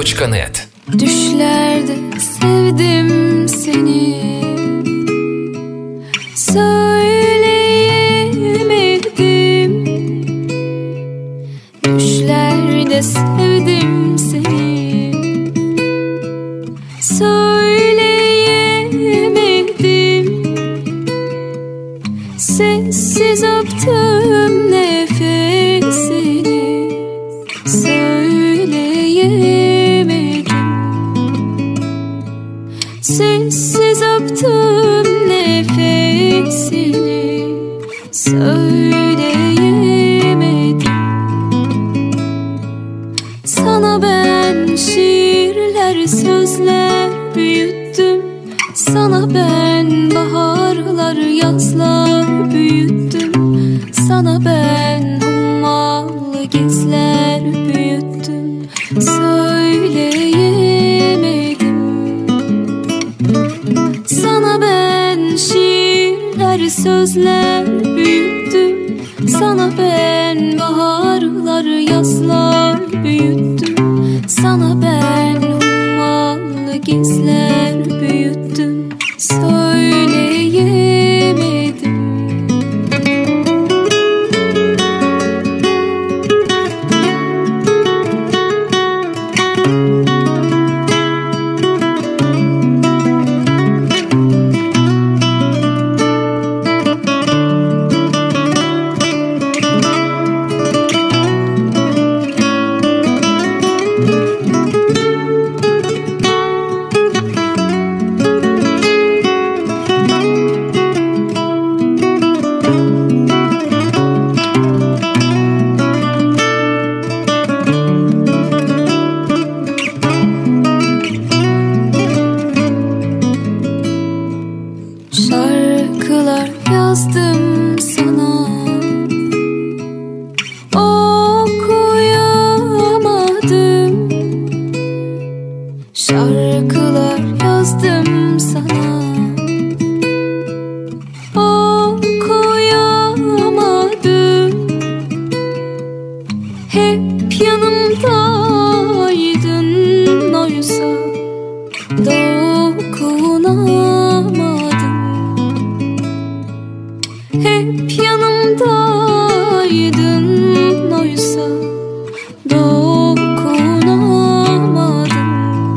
Mustafa.net. Düşlerde sevdim seni, söyleyemedim. Düşlerde sevdim seni, söyleyemedim. Sessiz öptüm nefesini, söyleyemedim. Sessiz öptüm nefesini, söyleyemedim. Sana ben şiirler, sözler büyüttüm. Sana ben baharlar, yazlar büyüttüm. Sana ben hummalı gezler büyüttüm. Söyleyemedim. Sana ben şiirler, sözler büyüttüm. Sana ben baharlar, yazlar büyüttüm. Sana ben hummalı gezler büyüttüm. Söyleyemedim. Şarkılar yazdım sana, okuyamadım. Şarkılar yazdım sana, okuyamadım. Hep yanımdaydın oysa dokunamadım. Hep yanımdaydın oysa dokunamadım.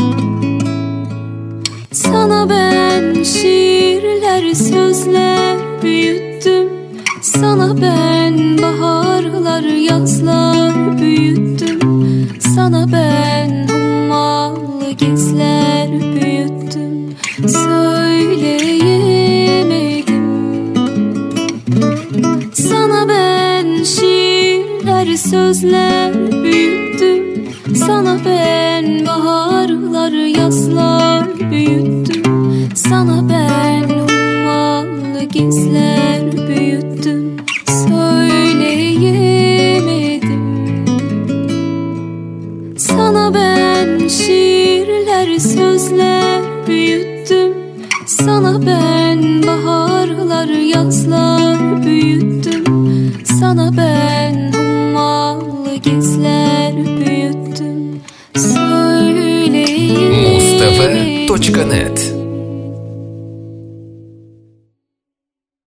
Sana ben şiirler, sözler büyüttüm. Sana ben baharlar, yazlar büyüttüm. Sana ben hummalı gezler büyüttüm. Söyleyemedim. Sana ben şiirler, sözler büyüttüm. Sana ben baharlar, yazlar büyüttüm. Sana ben hummalı gezler büyüttüm. Söyleyemedim. Sana ben şiirler, sözler büyüttüm. Sana ben baharlar, yazlar büyüttüm. Sana ben hummalı gezler büyüttüm. Söyleyemedim. Mustafa.net.